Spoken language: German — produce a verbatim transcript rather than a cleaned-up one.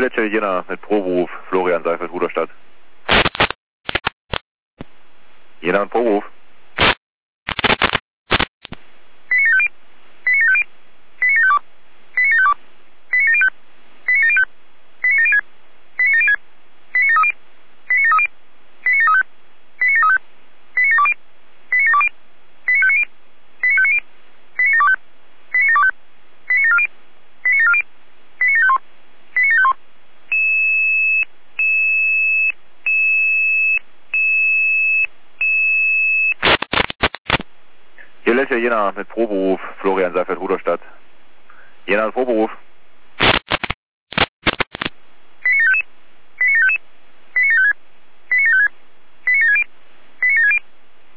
Gletscher Jena mit Proberuf, Florian Seifert, Ruderstadt. Jena und Proberuf. Gletscher Jena mit Proberuf, Florian Seifert, Ruderstadt. Jena und Proberuf.